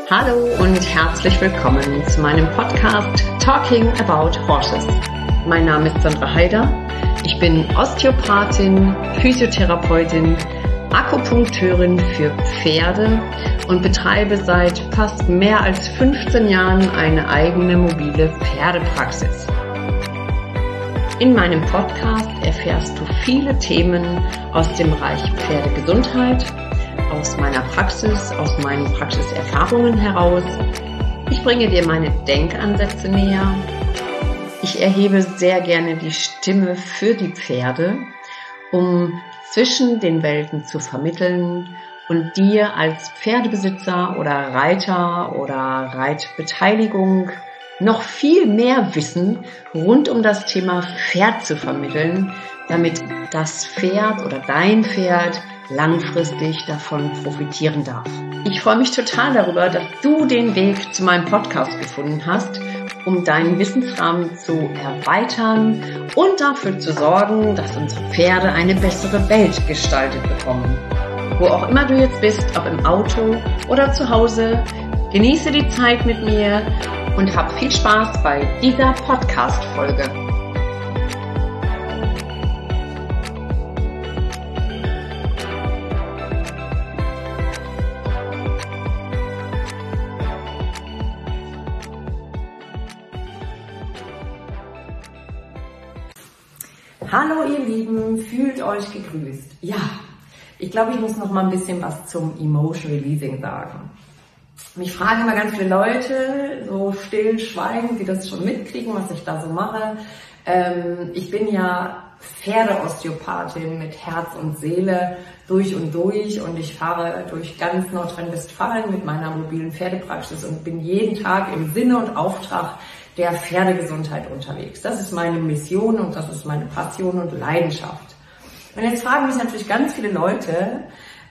Hallo und herzlich willkommen zu meinem Podcast Talking About Horses. Mein Name ist Sandra Heider. Ich bin Osteopathin, Physiotherapeutin, Akupunkteurin für Pferde und betreibe seit fast mehr als 15 Jahren eine eigene mobile Pferdepraxis. In meinem Podcast erfährst du viele Themen aus dem Bereich Pferdegesundheit, aus meiner Praxis, aus meinen Praxiserfahrungen heraus. Ich bringe dir meine Denkansätze näher. Ich erhebe sehr gerne die Stimme für die Pferde, um zwischen den Welten zu vermitteln und dir als Pferdebesitzer oder Reiter oder Reitbeteiligung noch viel mehr Wissen rund um das Thema Pferd zu vermitteln, damit das Pferd oder dein Pferd langfristig davon profitieren darf. Ich freue mich total darüber, dass du den Weg zu meinem Podcast gefunden hast, um deinen Wissensrahmen zu erweitern und dafür zu sorgen, dass unsere Pferde eine bessere Welt gestaltet bekommen. Wo auch immer du jetzt bist, ob im Auto oder zu Hause, genieße die Zeit mit mir und hab viel Spaß bei dieser Podcast-Folge. Hallo ihr Lieben, fühlt euch gegrüßt. Ja, ich glaube, ich muss noch mal ein bisschen was zum Emotion Releasing sagen. Mich fragen immer ganz viele Leute, so still, schweigend, die das schon mitkriegen, was ich da so mache. Ich bin ja Pferdeosteopathin mit Herz und Seele durch und ich fahre durch ganz Nordrhein-Westfalen mit meiner mobilen Pferdepraxis und bin jeden Tag im Sinne und Auftrag der Pferdegesundheit unterwegs. Das ist meine Mission und das ist meine Passion und Leidenschaft. Und jetzt fragen mich natürlich ganz viele Leute,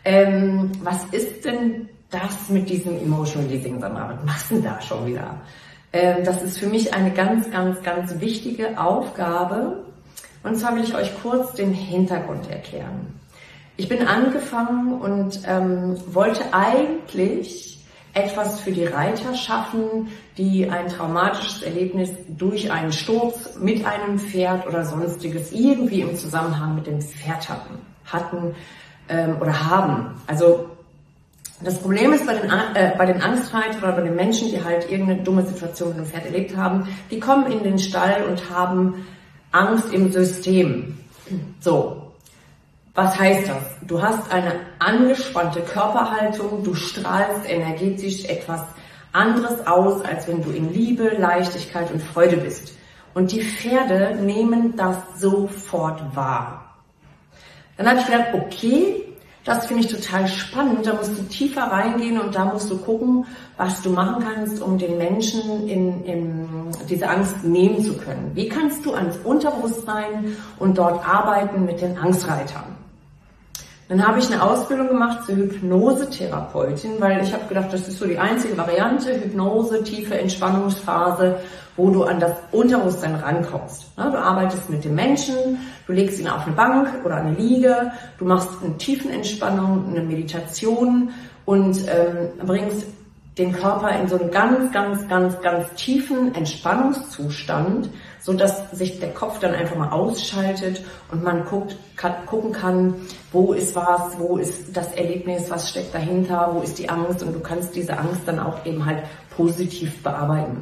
was ist denn das mit diesem Emotional Releasing? Was machst du denn da schon wieder? Das ist für mich eine ganz, ganz, ganz wichtige Aufgabe. Und zwar will ich euch kurz den Hintergrund erklären. Ich bin angefangen und wollte eigentlich etwas für die Reiter schaffen, die ein traumatisches Erlebnis durch einen Sturz mit einem Pferd oder sonstiges irgendwie im Zusammenhang mit dem Pferd hatten oder haben. Also das Problem ist bei den Angstreitern oder bei den Menschen, die halt irgendeine dumme Situation mit dem Pferd erlebt haben, die kommen in den Stall und haben Angst im System. So. Was heißt das? Du hast eine angespannte Körperhaltung, du strahlst energetisch etwas anderes aus, als wenn du in Liebe, Leichtigkeit und Freude bist. Und die Pferde nehmen das sofort wahr. Dann habe ich gedacht, okay, das finde ich total spannend, da musst du tiefer reingehen und da musst du gucken, was du machen kannst, um den Menschen in diese Angst nehmen zu können. Wie kannst du ans Unterbewusstsein und dort arbeiten mit den Angstreitern? Dann habe ich eine Ausbildung gemacht zur Hypnosetherapeutin, weil ich habe gedacht, das ist so die einzige Variante, Hypnose, tiefe Entspannungsphase, wo du an das Unterbewusstsein rankommst. Du arbeitest mit dem Menschen, du legst ihn auf eine Bank oder eine Liege, du machst eine Tiefenentspannung, eine Meditation und bringst den Körper in so einen ganz, ganz, ganz, ganz tiefen Entspannungszustand, so dass sich der Kopf dann einfach mal ausschaltet und man gucken kann, wo ist was, wo ist das Erlebnis, was steckt dahinter, wo ist die Angst und du kannst diese Angst dann auch eben halt positiv bearbeiten.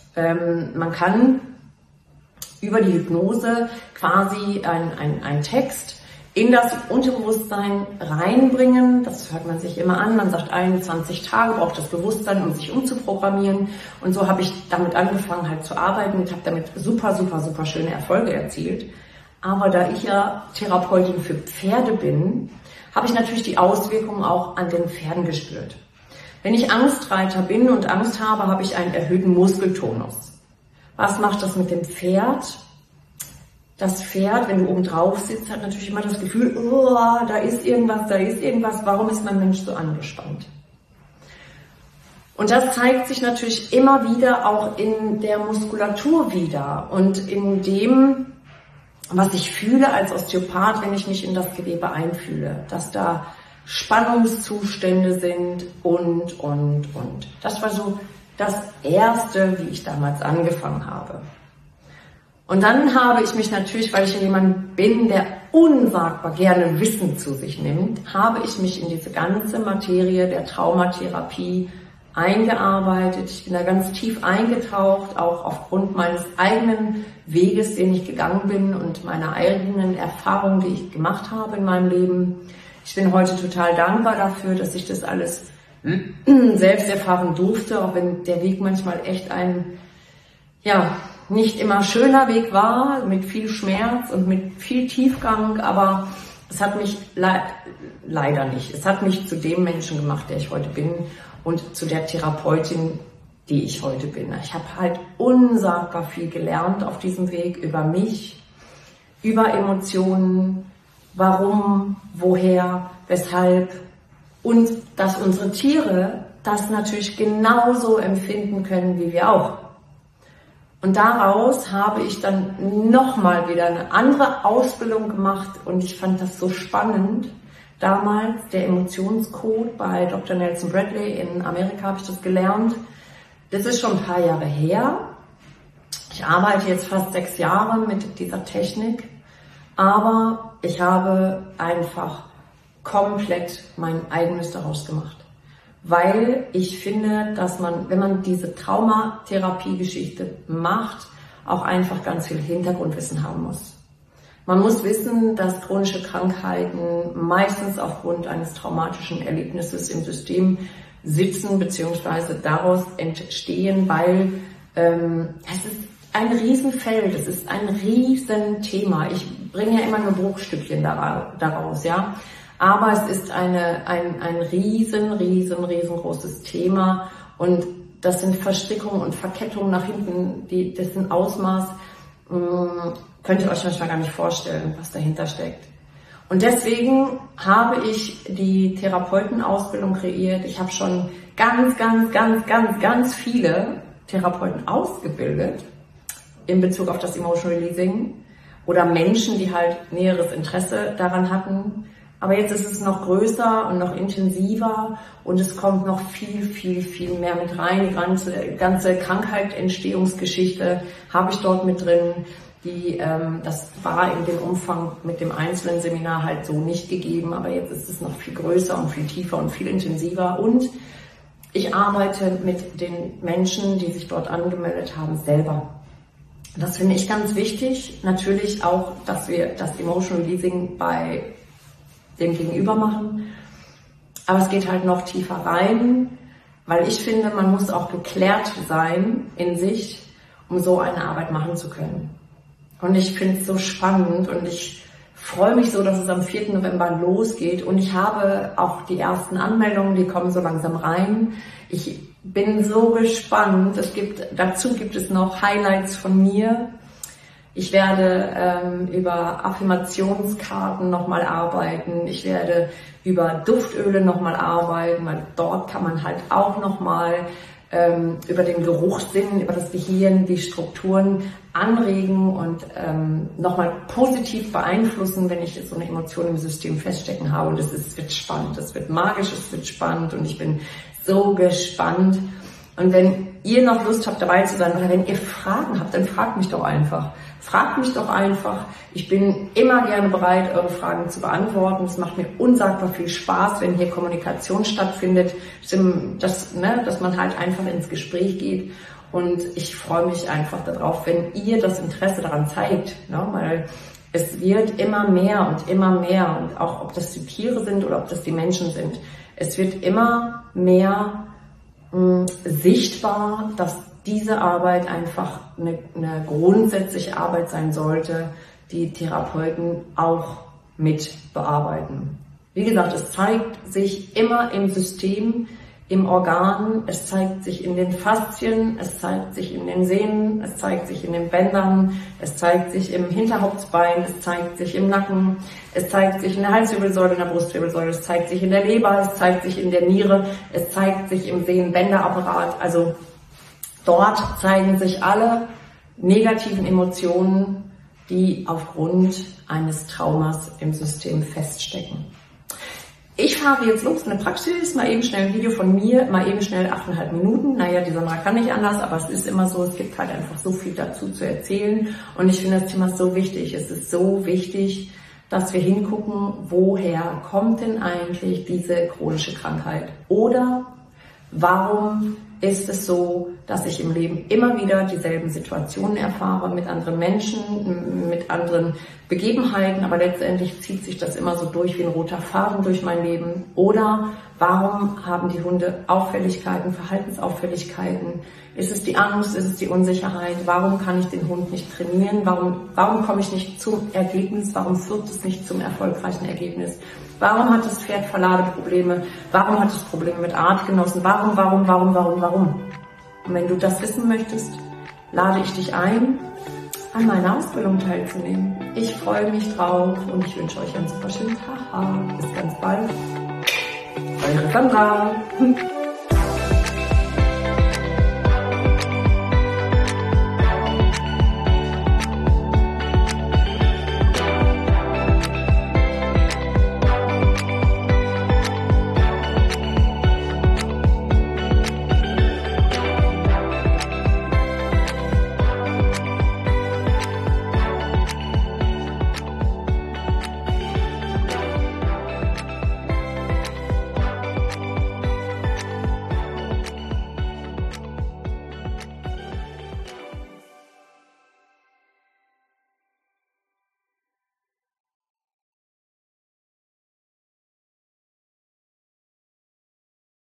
Man kann über die Hypnose quasi einen Text in das Unterbewusstsein reinbringen. Das hört man sich immer an. Man sagt, 21 Tage braucht das Bewusstsein, um sich umzuprogrammieren. Und so habe ich damit angefangen halt zu arbeiten und habe damit super, super, super schöne Erfolge erzielt. Aber da ich ja Therapeutin für Pferde bin, habe ich natürlich die Auswirkungen auch an den Pferden gespürt. Wenn ich Angstreiter bin und Angst habe, habe ich einen erhöhten Muskeltonus. Was macht das mit dem Pferd? Das Pferd, wenn du oben drauf sitzt, hat natürlich immer das Gefühl, oh, da ist irgendwas, warum ist mein Mensch so angespannt? Und das zeigt sich natürlich immer wieder auch in der Muskulatur wieder und in dem, was ich fühle als Osteopath, wenn ich mich in das Gewebe einfühle, dass da Spannungszustände sind und. Das war so das Erste, wie ich damals angefangen habe. Und dann habe ich mich natürlich, weil ich jemand bin, der unsagbar gerne Wissen zu sich nimmt, habe ich mich in diese ganze Materie der Traumatherapie eingearbeitet. Ich bin da ganz tief eingetaucht, auch aufgrund meines eigenen Weges, den ich gegangen bin und meiner eigenen Erfahrungen, die ich gemacht habe in meinem Leben. Ich bin heute total dankbar dafür, dass ich das alles selbst erfahren durfte, auch wenn der Weg manchmal echt ein, nicht immer schöner Weg war, mit viel Schmerz und mit viel Tiefgang, aber es hat mich leider nicht. Es hat mich zu dem Menschen gemacht, der ich heute bin und zu der Therapeutin, die ich heute bin. Ich habe halt unsagbar viel gelernt auf diesem Weg über mich, über Emotionen, warum, woher, weshalb und dass unsere Tiere das natürlich genauso empfinden können wie wir auch. Und daraus habe ich dann nochmal wieder eine andere Ausbildung gemacht und ich fand das so spannend. Damals der Emotionscode bei Dr. Nelson Bradley in Amerika habe ich das gelernt. Das ist schon ein paar Jahre her. Ich arbeite jetzt fast 6 Jahre mit dieser Technik, aber ich habe einfach komplett mein eigenes daraus gemacht. Weil ich finde, dass man, wenn man diese Traumatherapie-Geschichte macht, auch einfach ganz viel Hintergrundwissen haben muss. Man muss wissen, dass chronische Krankheiten meistens aufgrund eines traumatischen Erlebnisses im System sitzen bzw. daraus entstehen, weil es ist ein Riesenfeld, es ist ein Riesenthema. Ich bringe ja immer nur Bruchstückchen daraus, ja. Aber es ist ein riesengroßes Thema und das sind Verstrickungen und Verkettungen nach hinten, dessen Ausmaß könnt ihr euch manchmal gar nicht vorstellen, was dahinter steckt. Und deswegen habe ich die Therapeutenausbildung kreiert. Ich habe schon ganz viele Therapeuten ausgebildet in Bezug auf das Emotional Releasing oder Menschen, die halt näheres Interesse daran hatten. Aber jetzt ist es noch größer und noch intensiver und es kommt noch viel mehr mit rein. Die ganze Krankheitsentstehungsgeschichte habe ich dort mit drin. Das war in dem Umfang mit dem einzelnen Seminar halt so nicht gegeben, aber jetzt ist es noch viel größer und viel tiefer und viel intensiver. Und ich arbeite mit den Menschen, die sich dort angemeldet haben, selber. Das finde ich ganz wichtig. Natürlich auch, dass wir das Emotional Releasing bei dem Gegenüber machen. Aber es geht halt noch tiefer rein, weil ich finde, man muss auch geklärt sein in sich, um so eine Arbeit machen zu können. Und ich finde es so spannend und ich freue mich so, dass es am 4. November losgeht. Und ich habe auch die ersten Anmeldungen, die kommen so langsam rein. Ich bin so gespannt. Dazu gibt es noch Highlights von mir. Ich werde über Affirmationskarten nochmal arbeiten. Ich werde über Duftöle nochmal arbeiten, weil dort kann man halt auch nochmal über den Geruchssinn, über das Gehirn, die Strukturen anregen und nochmal positiv beeinflussen, wenn ich so eine Emotion im System feststecken habe. Und es wird spannend, es wird magisch, es wird spannend und ich bin so gespannt. Und wenn ihr noch Lust habt, dabei zu sein oder wenn ihr Fragen habt, dann fragt mich doch einfach. Fragt mich doch einfach. Ich bin immer gerne bereit, eure Fragen zu beantworten. Es macht mir unsagbar viel Spaß, wenn hier Kommunikation stattfindet, dass man halt einfach ins Gespräch geht. Und ich freue mich einfach darauf, wenn ihr das Interesse daran zeigt, ne? Weil es wird immer mehr und auch ob das die Tiere sind oder ob das die Menschen sind. Es wird immer mehr sichtbar, dass diese Arbeit einfach eine grundsätzliche Arbeit sein sollte, die Therapeuten auch mit bearbeiten. Wie gesagt, es zeigt sich immer im System, im Organ, es zeigt sich in den Faszien, es zeigt sich in den Sehnen, es zeigt sich in den Bändern, es zeigt sich im Hinterhauptsbein, es zeigt sich im Nacken, es zeigt sich in der Halswirbelsäule, in der Brustwirbelsäule, es zeigt sich in der Leber, es zeigt sich in der Niere, es zeigt sich im Sehnenbänderapparat. Also dort zeigen sich alle negativen Emotionen, die aufgrund eines Traumas im System feststecken. Ich fahre jetzt los, eine Praxis, mal eben schnell ein Video von mir, mal eben schnell 8,5 Minuten. Naja, die Sandra kann nicht anders, aber es ist immer so, es gibt halt einfach so viel dazu zu erzählen. Und ich finde das Thema so wichtig. Es ist so wichtig, dass wir hingucken, woher kommt denn eigentlich diese chronische Krankheit? Oder warum ist es so, dass ich im Leben immer wieder dieselben Situationen erfahre mit anderen Menschen, mit anderen Begebenheiten, aber letztendlich zieht sich das immer so durch wie ein roter Faden durch mein Leben? Oder warum haben die Hunde Auffälligkeiten, Verhaltensauffälligkeiten? Ist es die Angst, ist es die Unsicherheit? Warum kann ich den Hund nicht trainieren? Warum komme ich nicht zum Ergebnis? Warum führt es nicht zum erfolgreichen Ergebnis? Warum hat das Pferd Verladeprobleme? Warum hat es Probleme mit Artgenossen? Warum? Und wenn du das wissen möchtest, lade ich dich ein, an meiner Ausbildung teilzunehmen. Ich freue mich drauf und ich wünsche euch einen super schönen Tag. Bis ganz bald. Eure Sandra.